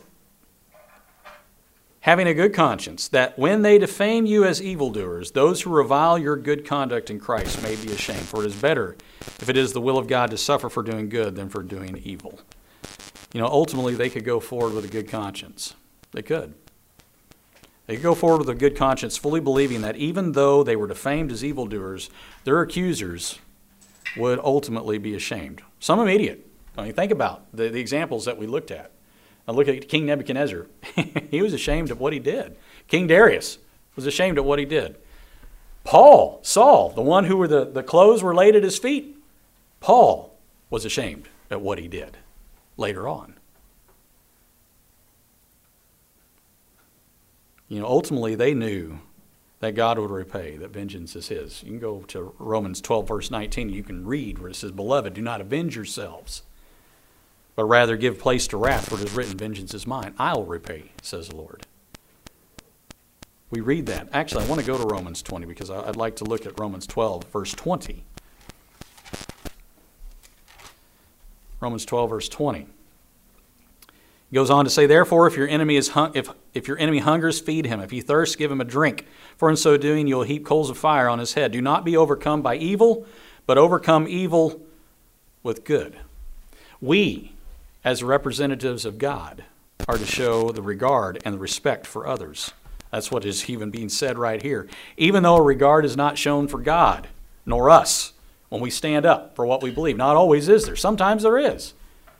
having a good conscience, that when they defame you as evildoers, those who revile your good conduct in Christ may be ashamed. For it is better, if it is the will of God, to suffer for doing good than for doing evil. You know, ultimately, they could go forward with a good conscience. They could. They could go forward with a good conscience, fully believing that even though they were defamed as evildoers, their accusers would ultimately be ashamed. Some immediate. I mean, think about the, the examples that we looked at. Now look at King Nebuchadnezzar. He was ashamed of what he did. King Darius was ashamed of what he did. Paul, Saul, the one who were the, the clothes were laid at his feet, Paul was ashamed at what he did later on. You know, ultimately they knew that God would repay, that vengeance is his. You can go to Romans twelve, verse nineteen, you can read where it says, Beloved, do not avenge yourselves, but rather give place to wrath, for it is written, Vengeance is mine, I will repay, says the Lord. We read that. Actually, I want to go to Romans twenty because I'd like to look at Romans twelve, verse twenty. Romans twelve, verse twenty. He goes on to say, Therefore, if your enemy is hung- if, if your enemy hungers, feed him. If he thirsts, give him a drink. For in so doing, you'll heap coals of fire on his head. Do not be overcome by evil, but overcome evil with good. We, as representatives of God, are to show the regard and the respect for others. That's what is even being said right here. Even though a regard is not shown for God, nor us, when we stand up for what we believe. Not always is there. Sometimes there is.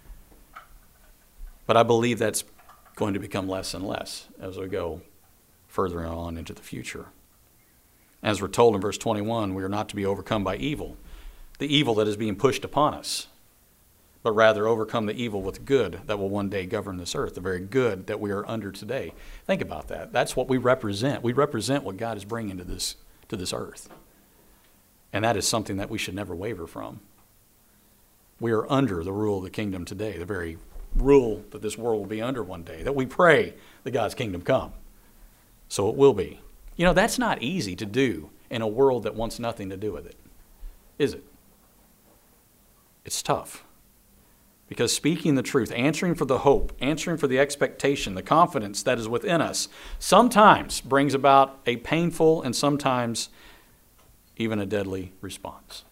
But I believe that's going to become less and less as we go further on into the future. As we're told in verse twenty-one, we are not to be overcome by evil, the evil that is being pushed upon us, but rather overcome the evil with good that will one day govern this earth, the very good that we are under today. Think about that. That's what we represent. We represent what God is bringing to this, to this earth. And that is something that we should never waver from. We are under the rule of the kingdom today, the very rule that this world will be under one day, that we pray that God's kingdom come. So it will be. You know, that's not easy to do in a world that wants nothing to do with it, is it? It's tough. Because speaking the truth, answering for the hope, answering for the expectation, the confidence that is within us, sometimes brings about a painful and sometimes even a deadly response.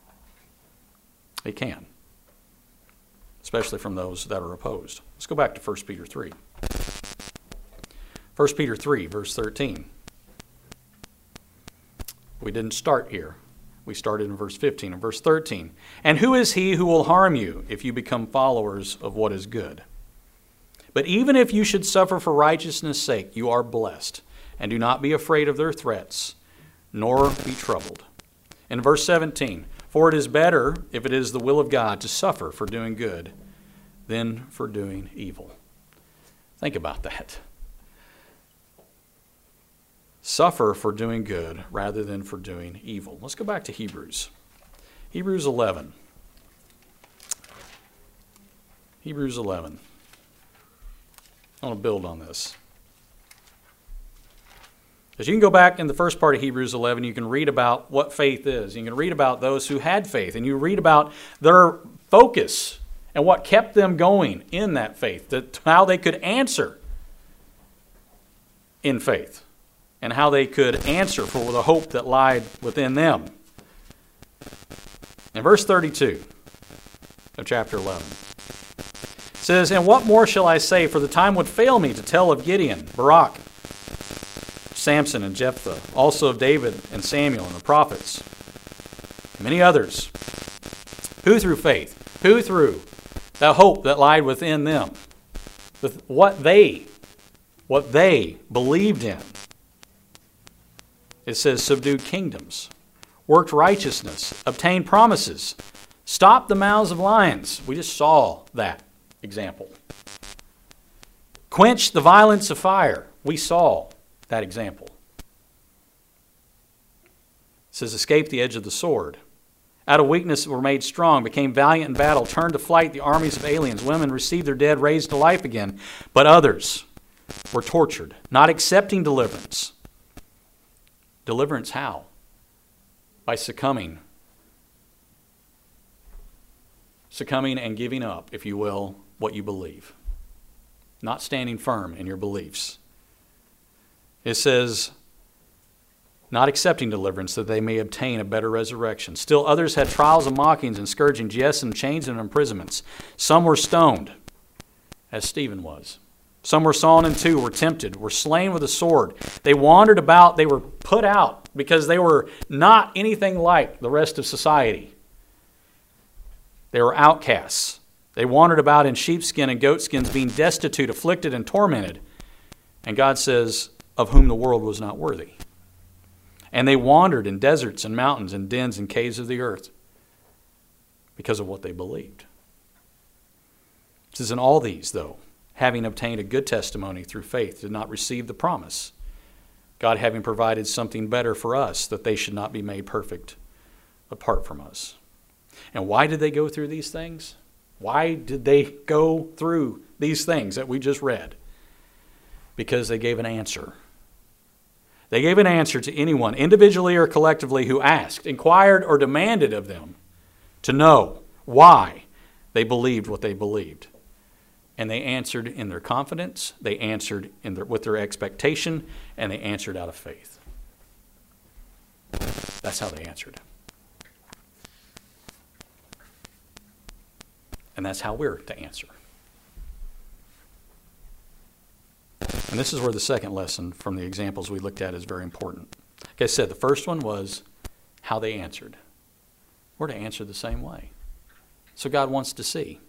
It can. Especially from those that are opposed. Let's go back to First Peter three. First Peter three, verse thirteen. We didn't start here. We started in verse fifteen and verse thirteen. And who is he who will harm you if you become followers of what is good? But even if you should suffer for righteousness' sake, you are blessed. And do not be afraid of their threats, nor be troubled. In verse seventeen, For it is better, if it is the will of God, to suffer for doing good than for doing evil. Think about that. Suffer for doing good rather than for doing evil. Let's go back to Hebrews. Hebrews eleven. Hebrews eleven. I want to build on this. Because you can go back in the first part of Hebrews eleven, you can read about what faith is. You can read about those who had faith, and you read about their focus and what kept them going in that faith, that how they could answer in faith, and how they could answer for the hope that lied within them. In verse thirty-two of chapter eleven, it says, "And what more shall I say? For the time would fail me to tell of Gideon, Barak, Samson, and Jephthah, also of David and Samuel and the prophets, and many others, who through faith, who through the hope that lied within them, with what they, what they believed in." It says, "subdued kingdoms, worked righteousness, obtained promises, stopped the mouths of lions." We just saw that example. "Quenched the violence of fire." We saw that example. It says, "escaped the edge of the sword. Out of weakness were made strong, became valiant in battle, turned to flight the armies of aliens. Women received their dead raised to life again, but others were tortured, not accepting deliverance." Deliverance how? By succumbing. Succumbing and giving up, if you will, what you believe. Not standing firm in your beliefs. It says, not accepting deliverance, that they may obtain a better resurrection. Still others had trials and mockings and scourgings, yes, and chains and imprisonments. Some were stoned, as Stephen was. Some were sawn in two, were tempted, were slain with a sword. They wandered about, they were put out because they were not anything like the rest of society. They were outcasts. They wandered about in sheepskin and goatskins, being destitute, afflicted, and tormented. And God says, of whom the world was not worthy. And they wandered in deserts and mountains and dens and caves of the earth because of what they believed. It says, in all these, though, having obtained a good testimony through faith, did not receive the promise, God having provided something better for us, that they should not be made perfect apart from us. And why did they go through these things? Why did they go through these things that we just read? Because they gave an answer. They gave an answer to anyone, individually or collectively, who asked, inquired, or demanded of them to know why they believed what they believed. And they answered in their confidence, they answered in their, with their expectation, and they answered out of faith. That's how they answered. And that's how we're to answer. And this is where the second lesson from the examples we looked at is very important. Like I said, the first one was how they answered. We're to answer the same way. So God wants to see.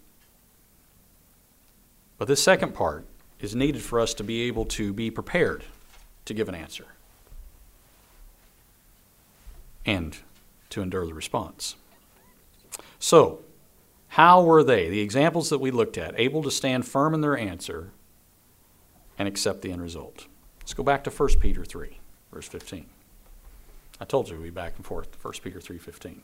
But this second part is needed for us to be able to be prepared to give an answer and to endure the response. So, how were they, the examples that we looked at, able to stand firm in their answer and accept the end result? Let's go back to First Peter three, verse fifteen. I told you we'd be back and forth to First Peter three fifteen.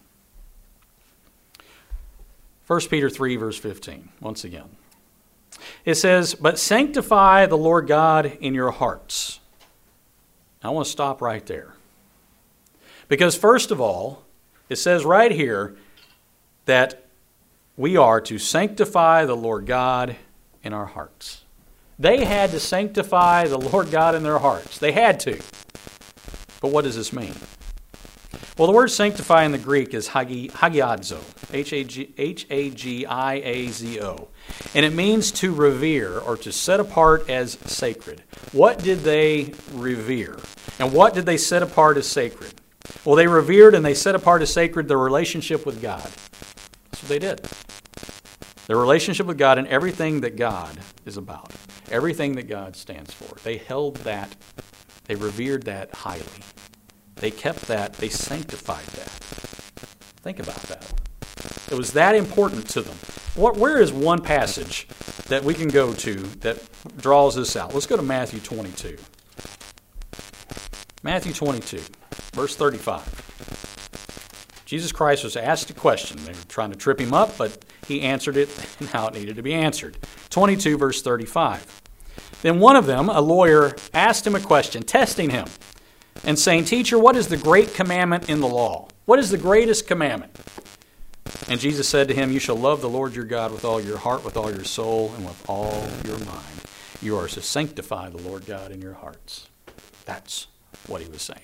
First Peter three, verse fifteen, once again. It says, "But sanctify the Lord God in your hearts." I want to stop right there. Because first of all, it says right here that we are to sanctify the Lord God in our hearts. They had to sanctify the Lord God in their hearts. They had to. But what does this mean? Well, the word sanctify in the Greek is hagi, hagiadzo, H A G I A Z O. And it means to revere or to set apart as sacred. What did they revere? And what did they set apart as sacred? Well, they revered and they set apart as sacred their relationship with God. That's what they did. Their relationship with God and everything that God is about. Everything that God stands for. They held that, they revered that highly. They kept that, they sanctified that. Think about that. It was that important to them. What, where is one passage that we can go to that draws this out? Let's go to Matthew twenty-two. Matthew twenty-two, verse thirty-five. Jesus Christ was asked a question. They were trying to trip him up, but he answered it and how it needed to be answered. twenty-two, verse thirty-five. Then one of them, a lawyer, asked him a question, testing him, and saying, Teacher, what is the great commandment in the law? What is the greatest commandment? And Jesus said to him, You shall love the Lord your God with all your heart, with all your soul, and with all your mind. You are to sanctify the Lord God in your hearts. That's what he was saying.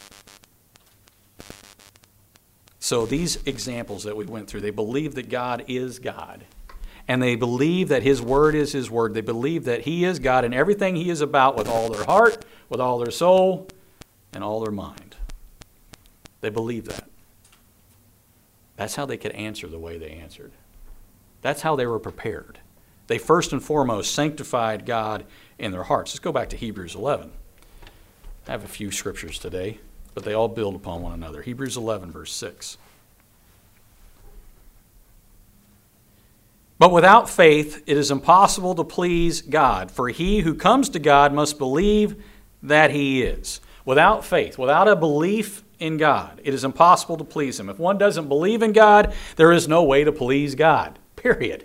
So these examples that we went through, they believe that God is God. And they believe that his word is his word. They believe that he is God and everything he is about with all their heart, with all their soul, and all their mind. They believe that. That's how they could answer the way they answered. That's how they were prepared. They first and foremost sanctified God in their hearts. Let's go back to Hebrews eleven. I have a few scriptures today, but they all build upon one another. Hebrews eleven, verse six. But without faith it is impossible to please God, for he who comes to God must believe that he is. Without faith, without a belief in God, it is impossible to please him. If one doesn't believe in God, there is no way to please God, period.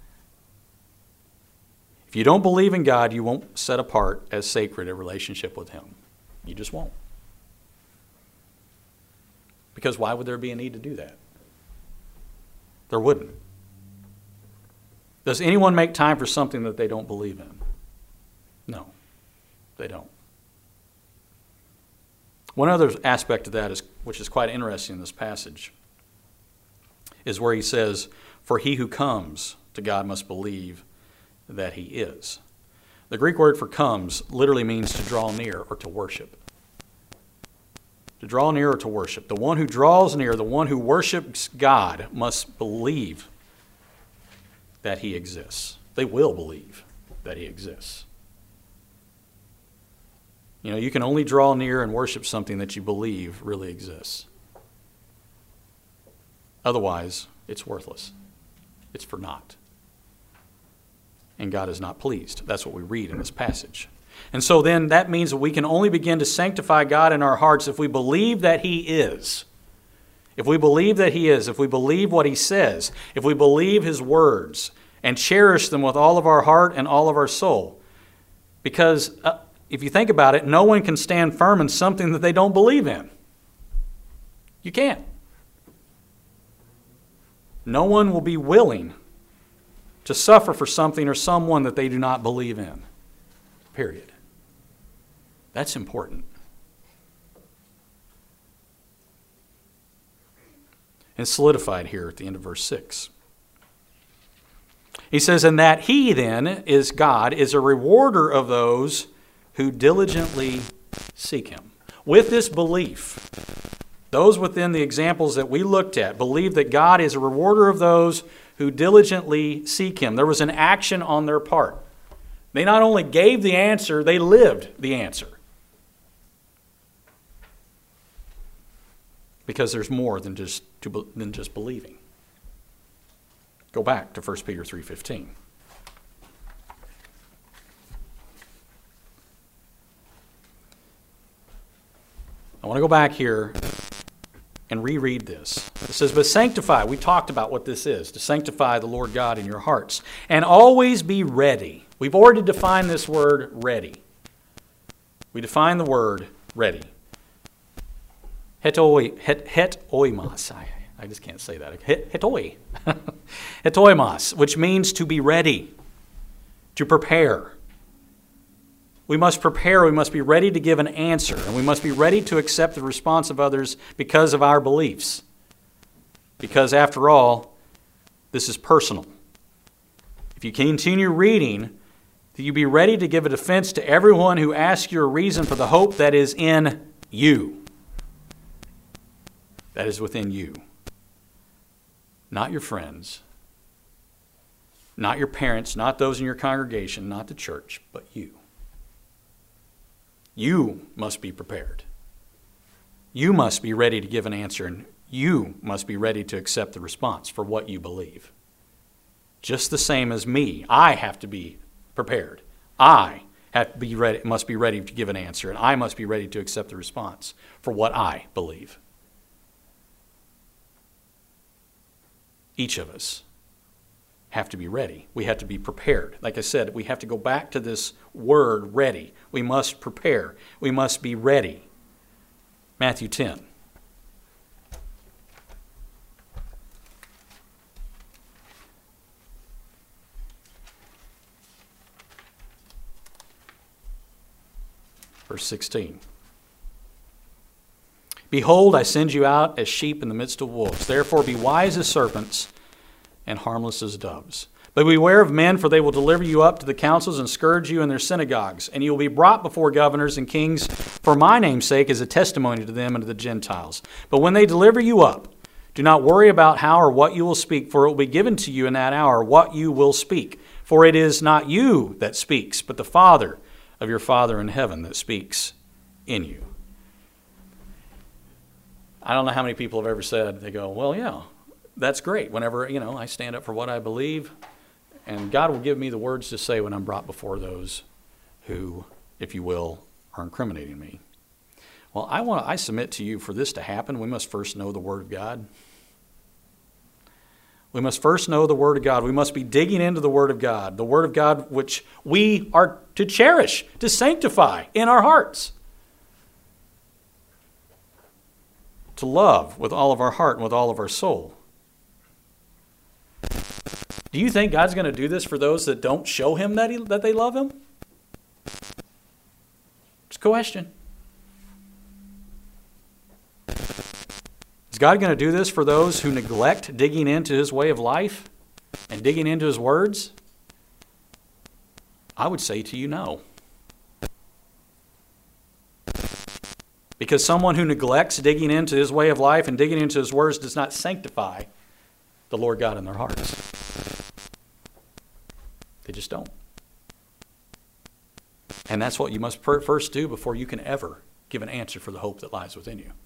If you don't believe in God, you won't set apart as sacred a relationship with him. You just won't. Because why would there be a need to do that? There wouldn't. Does anyone make time for something that they don't believe in? No, they don't. One other aspect of that, is, which is quite interesting in this passage, is where he says, For he who comes to God must believe that he is. The Greek word for comes literally means to draw near or to worship. To draw near or to worship. The one who draws near, the one who worships God, must believe that he exists. They will believe that he exists. You know, you can only draw near and worship something that you believe really exists. Otherwise, it's worthless. It's for naught. And God is not pleased. That's what we read in this passage. And so then that means that we can only begin to sanctify God in our hearts if we believe that he is. If we believe that he is, if we believe what he says, if we believe his words and cherish them with all of our heart and all of our soul. Because uh, if you think about it, no one can stand firm in something that they don't believe in. You can't. No one will be willing to suffer for something or someone that they do not believe in. Period. That's important. And solidified here at the end of verse six. He says, And that he then is God, is a rewarder of those who diligently seek him. With this belief, those within the examples that we looked at believe that God is a rewarder of those who diligently seek him. There was an action on their part. They not only gave the answer, they lived the answer. Because there's more than just to, than just believing. Go back to First Peter three fifteen. I want to go back here and reread this. It says, But sanctify, we talked about what this is, to sanctify the Lord God in your hearts, and always be ready. We've already defined this word ready. We define the word ready. Hetoi, het, hetoimos. I, I just can't say that. Het, hetoi. Hetoimos, which means to be ready, to prepare. We must prepare, we must be ready to give an answer, and we must be ready to accept the response of others because of our beliefs. Because after all, this is personal. If you continue reading, that you be ready to give a defense to everyone who asks you a reason for the hope that is in you. That is within you. Not your friends, not your parents, not those in your congregation, not the church, but you. You must be prepared. You must be ready to give an answer. And You must be ready to accept the response for what you believe. Just the same as me. I have to be prepared. I have to be ready, must be ready to give an answer, and I must be ready to accept the response for what I believe. Each of us have to be ready. We have to be prepared. Like I said, we have to go back to this word, ready. We must prepare. We must be ready. Matthew ten. Verse sixteen. Behold, I send you out as sheep in the midst of wolves. Therefore be wise as serpents and harmless as doves. But beware of men, for they will deliver you up to the councils and scourge you in their synagogues. And you will be brought before governors and kings for my name's sake as a testimony to them and to the Gentiles. But when they deliver you up, do not worry about how or what you will speak, for it will be given to you in that hour what you will speak. For it is not you that speaks, but the Father of your Father in heaven that speaks in you. I don't know how many people have ever said, they go, well, yeah, that's great. Whenever, you know, I stand up for what I believe, and God will give me the words to say when I'm brought before those who, if you will, are incriminating me. Well, I want to, I submit to you, for this to happen, we must first know the Word of God. We must first know the Word of God. We must be digging into the Word of God, the Word of God which we are to cherish, to sanctify in our hearts, to love with all of our heart and with all of our soul. Do you think God's going to do this for those that don't show Him that, he, that they love Him? It's a question. Is God going to do this for those who neglect digging into His way of life and digging into His words? I would say to you, no. Because someone who neglects digging into His way of life and digging into His words does not sanctify the Lord God in their hearts. They just don't. And that's what you must first do before you can ever give an answer for the hope that lies within you.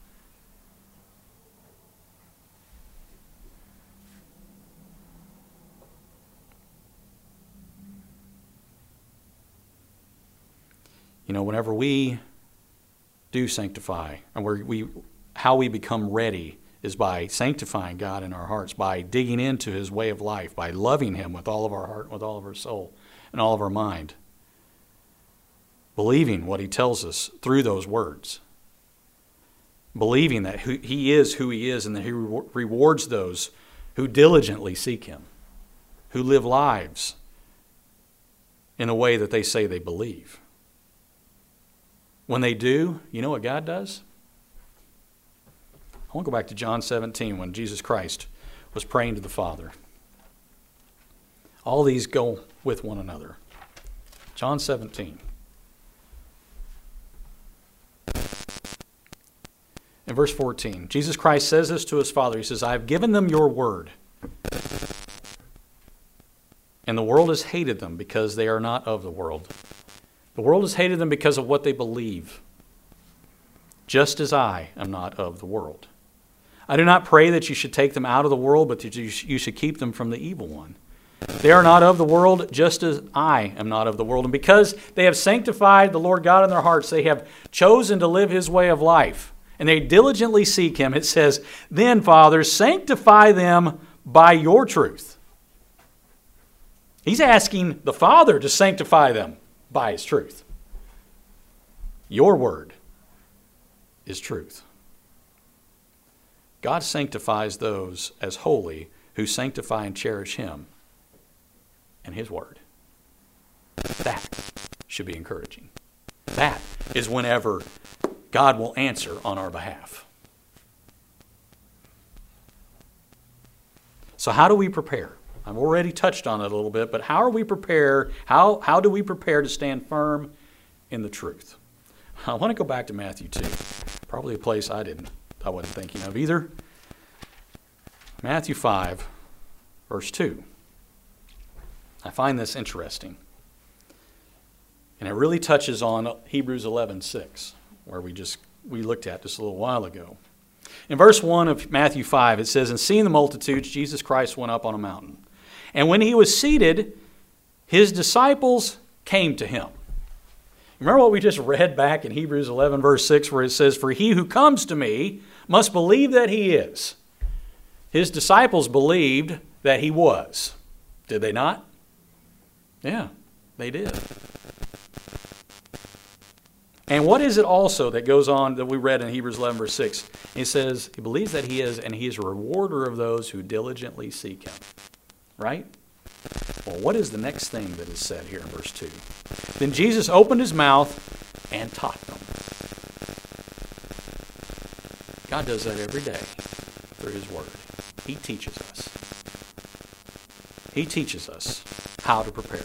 You know, whenever we do sanctify, and we, we, how we become ready is by sanctifying God in our hearts, by digging into His way of life, by loving Him with all of our heart, with all of our soul, and all of our mind, believing what He tells us through those words, believing that He is who He is and that He rewards those who diligently seek Him, who live lives in a way that they say they believe. When they do, you know what God does? I want to go back to John seventeen when Jesus Christ was praying to the Father. All these go with one another. John seventeen. In verse fourteen, Jesus Christ says this to His Father. He says, I have given them your word, and the world has hated them because they are not of the world. The world has hated them because of what they believe, just as I am not of the world. I do not pray that you should take them out of the world, but that you should keep them from the evil one. They are not of the world, just as I am not of the world. And because they have sanctified the Lord God in their hearts, they have chosen to live His way of life, and they diligently seek Him. It says, then, Father, sanctify them by your truth. He's asking the Father to sanctify them by His truth. Your word is truth. God sanctifies those as holy who sanctify and cherish Him and His word. That should be encouraging. That is whenever God will answer on our behalf. So how do we prepare? I've already touched on it a little bit, but how are we prepared? How, how do we prepare to stand firm in the truth? I want to go back to Matthew two, probably a place I didn't, I wasn't thinking of either. Matthew five, verse two. I find this interesting, and it really touches on Hebrews eleven six, where we just we looked at just a little while ago. In verse one of Matthew five, it says, "And seeing the multitudes, Jesus Christ went up on a mountain. And when he was seated, his disciples came to him." Remember what we just read back in Hebrews eleven, verse six, where it says, "For he who comes to me must believe that he is." His disciples believed that he was. Did they not? Yeah, they did. And what is it also that goes on that we read in Hebrews eleven, verse six? It says, he believes that he is, and he is a rewarder of those who diligently seek him. Right? Well, what is the next thing that is said here in verse two? "Then Jesus opened his mouth and taught them." God does that every day through his word. He teaches us. He teaches us how to prepare.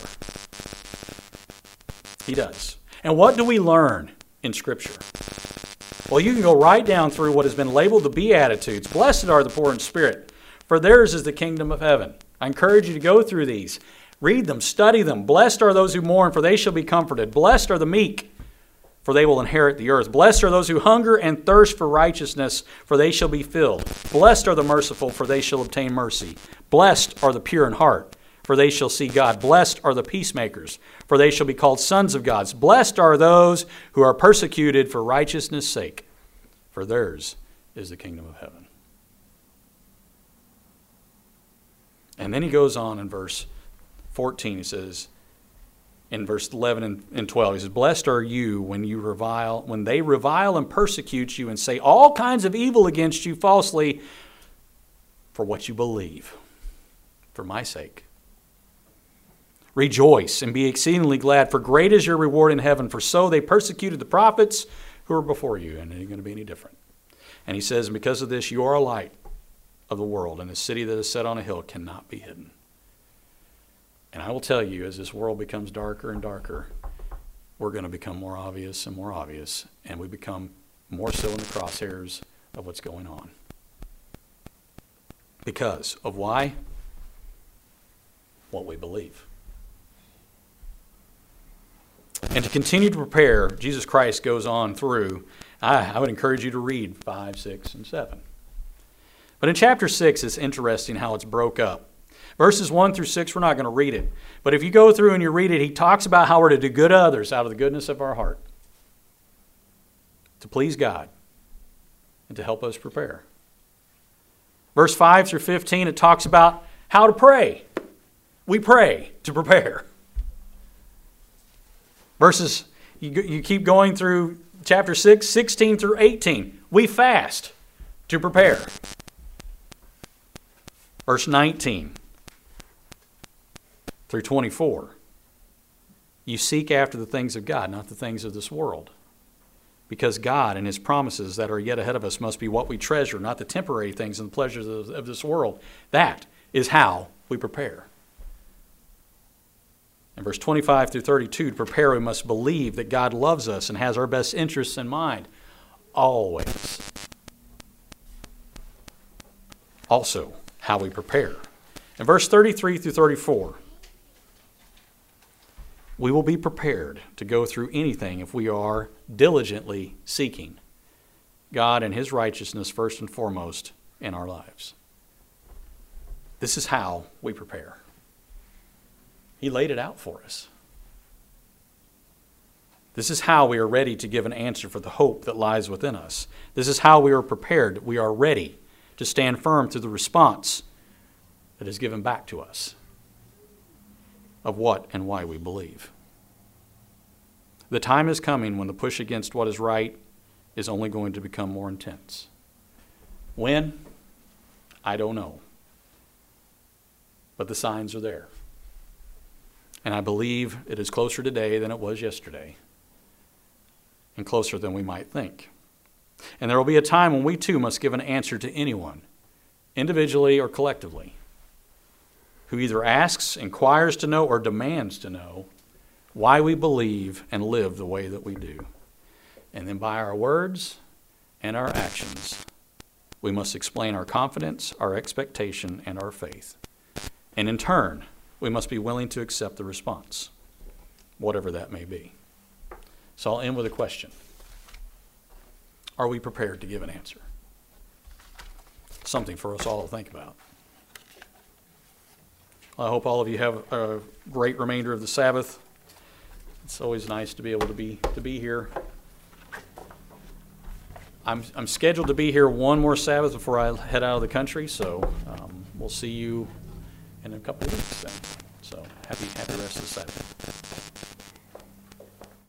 He does. And what do we learn in Scripture? Well, you can go right down through what has been labeled the Beatitudes. "Blessed are the poor in spirit, for theirs is the kingdom of heaven." I encourage you to go through these. Read them, study them. "Blessed are those who mourn, for they shall be comforted. Blessed are the meek, for they will inherit the earth. Blessed are those who hunger and thirst for righteousness, for they shall be filled. Blessed are the merciful, for they shall obtain mercy. Blessed are the pure in heart, for they shall see God. Blessed are the peacemakers, for they shall be called sons of God. Blessed are those who are persecuted for righteousness' sake, for theirs is the kingdom of heaven." And then he goes on in verse fourteen, he says, in verse eleven and twelve, he says, "Blessed are you when you revile, when they revile and persecute you and say all kinds of evil against you falsely for what you believe, for my sake. Rejoice and be exceedingly glad, for great is your reward in heaven, for so they persecuted the prophets who were before you," and it ain't going to be any different. And he says, "And because of this, you are a light of the world, and a city that is set on a hill cannot be hidden." And I will tell you, as this world becomes darker and darker, we're going to become more obvious and more obvious, and we become more so in the crosshairs of what's going on. Because of why? What we believe. And to continue to prepare, Jesus Christ goes on through, I, I would encourage you to read five, six, and seven. But in chapter six, it's interesting how it's broke up. Verses one through six, we're not going to read it. But if you go through and you read it, he talks about how we're to do good to others out of the goodness of our heart, to please God, and to help us prepare. Verse five through fifteen, it talks about how to pray. We pray to prepare. Verses, you, you keep going through chapter six, sixteen through eighteen. We fast to prepare. Verse nineteen through twenty-four. You seek after the things of God, not the things of this world. Because God and his promises that are yet ahead of us must be what we treasure, not the temporary things and the pleasures of, of this world. That is how we prepare. In verse twenty-five through thirty-two, to prepare we must believe that God loves us and has our best interests in mind. Always. Also, how we prepare. In verse thirty-three through thirty-four, we will be prepared to go through anything if we are diligently seeking God and his righteousness first and foremost in our lives. This is how we prepare. He laid it out for us. This is how we are ready to give an answer for the hope that lies within us. This is how we are prepared. We are ready to stand firm through the response that is given back to us of what and why we believe. The time is coming when the push against what is right is only going to become more intense. When? I don't know. But the signs are there. And I believe it is closer today than it was yesterday, and closer than we might think. And there will be a time when we too must give an answer to anyone, individually or collectively, who either asks, inquires to know, or demands to know why we believe and live the way that we do. And then by our words and our actions, we must explain our confidence, our expectation, and our faith. And in turn, we must be willing to accept the response, whatever that may be. So I'll end with a question. Are we prepared to give an answer? something for us all to think about. I hope all of you have a great remainder of the Sabbath. It's always nice to be able to be to be here. I'm I'm scheduled to be here one more Sabbath before I head out of the country, so um, we'll see you in a couple of weeks then. So happy happy rest of the Sabbath.